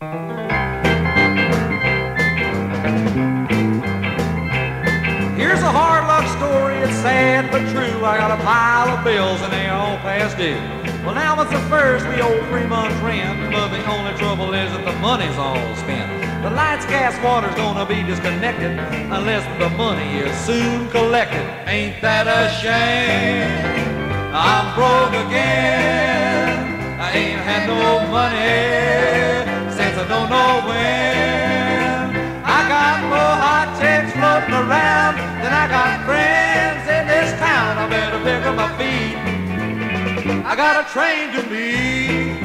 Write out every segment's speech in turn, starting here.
Here's a hard luck story, it's sad but true. I got a pile of bills and they all past due. Well, now it's the first, we owe 3 months rent, but the only trouble is that the money's all spent. The lights, gas, water's gonna be disconnected unless the money is soon collected. Ain't that a shame? I'm broke again. I ain't had no money since I don't know when. I got more hot chicks floating around than I got friends in this town. I better pick up my feet. I got a train to meet.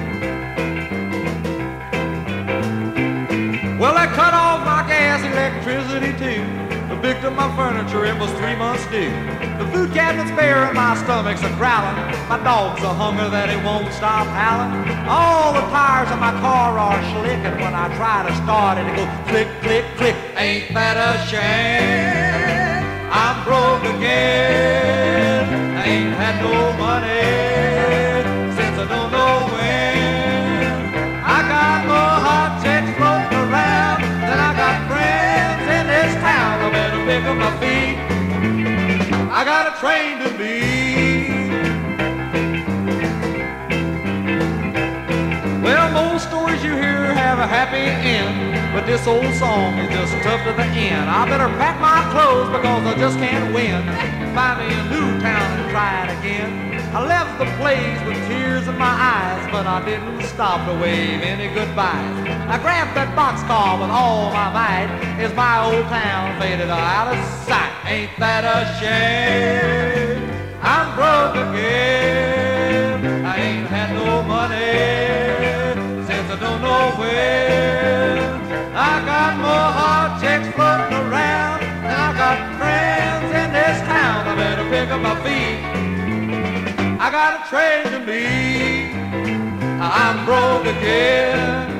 Well, I cut off my gas, electricity too. I picked up my furniture, it was 3 months due. The food cabinet's bare and my stomach's a growling. My dog's a hunger that he won't stop howling. All the tires of my car are slicking. When I try to start it, it goes click, click, click. Ain't that a shame? I'm broke again. I ain't had no money since I don't know when. I got more hot chicks floating around than I got friends in this town. I better pick up my feet. I got a train to beat. Well, most stories you hear have a happy end, but this old song is just tough to the end. I better pack my clothes because I just can't win. Find me a new town and try it again. I left the place with tears in my eyes, but I didn't stop to wave any goodbyes. I grabbed that boxcar with all my might as my old town faded out of sight. Ain't that a shame? I'm broke again. I ain't had no money since I don't know when. I got more hot chicks floating around than I got friends in this town. I better pick up my feet. I got a train to meet. I'm broke again.